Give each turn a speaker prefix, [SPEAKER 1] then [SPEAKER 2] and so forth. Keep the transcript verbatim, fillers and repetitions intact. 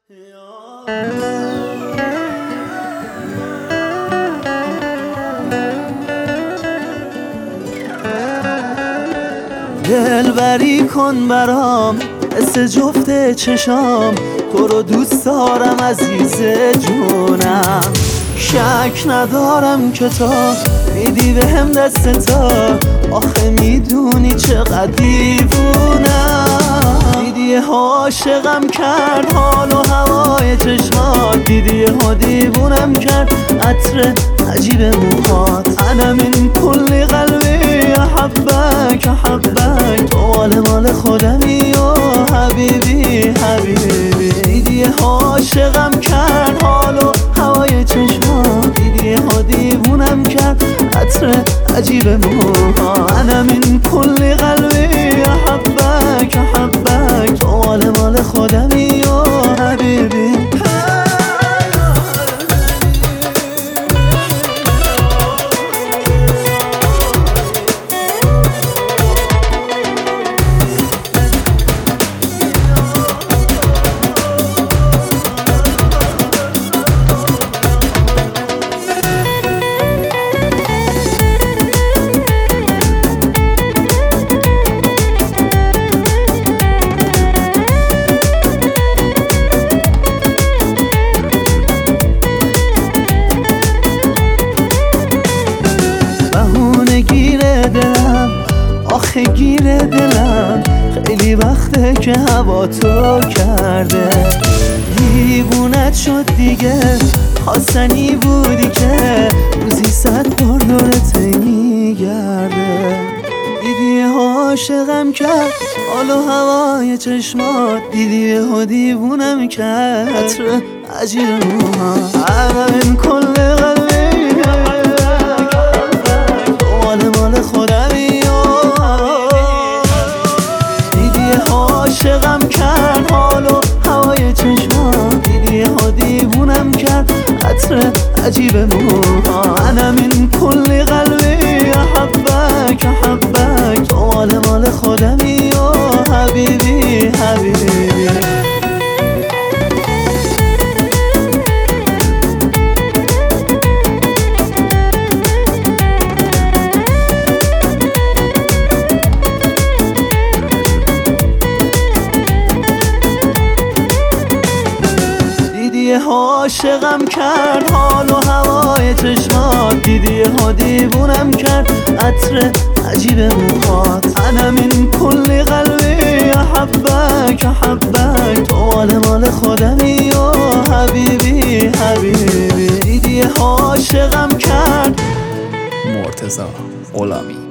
[SPEAKER 1] دلبری کن برام مثل جفت چشام، تو رو دوست دارم عزیز جونم. شک ندارم که تو میدی به هم دست تا، آخه میدونی چقدر دیوونم. دیدی عاشقم کرد حال و هوای چشمات، دیدی ها دیوونم کرد عطر عجیب موهات. انا من کل قلبی احبک احبک، تو مال مال خودمی و حبیبی حبیبی. دیدی عاشقم کرد حال و هوای چشمات، دیدی ها دیوونم کرد عطر عجیب موهات. انا من کل قلبی احبک احبک، تو مال مال خودمی و حبیبی. گیره دلم آخه گیره دلم، خیلی وقته که هوا تو کرده. دیوونت شد دیگه، خواستنی بودی که روزی صد بار دورت میگرده. دیدی عاشقم کرد حال و هوای چشمات، دیدی ها دیوونم کرد عطر عجیب موهات. انا من کل قلبی مال خودمی و دیدی عاشقم کرد حال و هوای چشمات، دیدی ها دیوونم کرد عطر عجیب موهات. انا من کل قلبی احبک احبک، تو مال مال خودمی و حبیبی حبیبی. عاشقم کرد حال و هوای چشمات، دیدی ها دیوونم کرد عطر عجیب موهات. انا من کل قلبی احبک احبک، تو مال مال خودمی و حبیبی حبیبی. دیدی عاشقم کرد.
[SPEAKER 2] مرتضی غلامی.